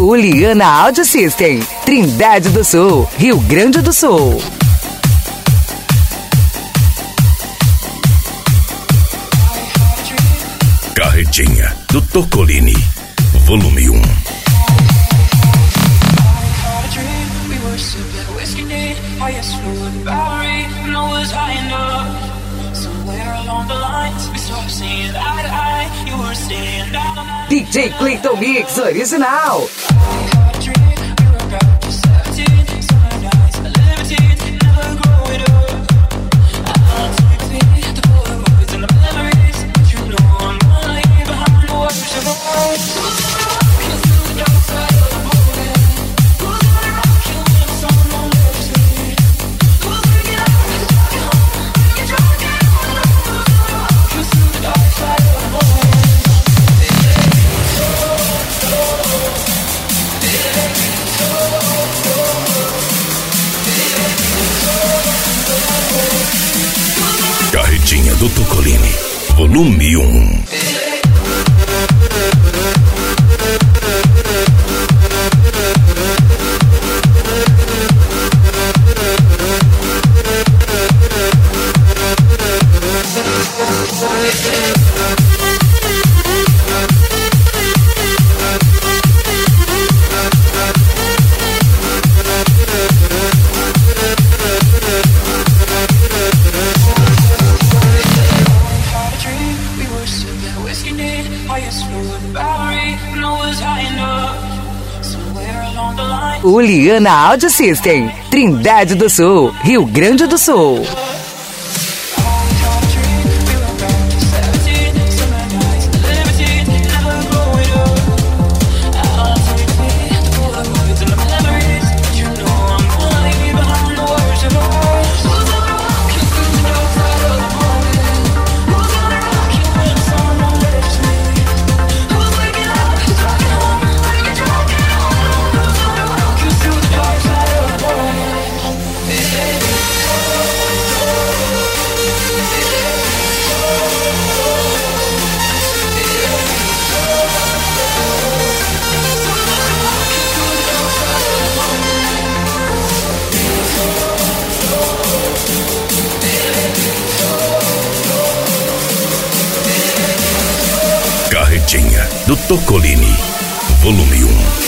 Uliana Audio System, Trindade do Sul, Rio Grande do Sul. Carretinha do Tocolini, volume 1. DJ Clayton Mix original. Carretinha do Tocolini, volume 1. Uliana Audio System, Trindade do Sul, Rio Grande do Sul. Carretinha do Tocolini, volume 1.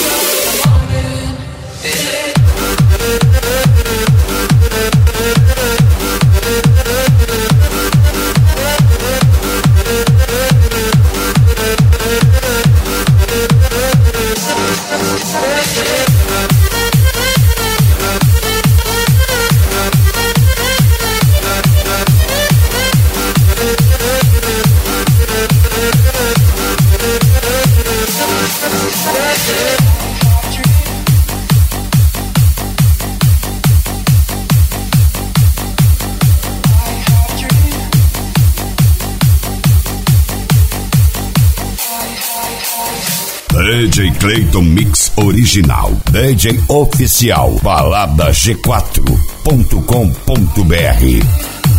DJ Clayton Mix original. DJ oficial. Balada G4.com.br.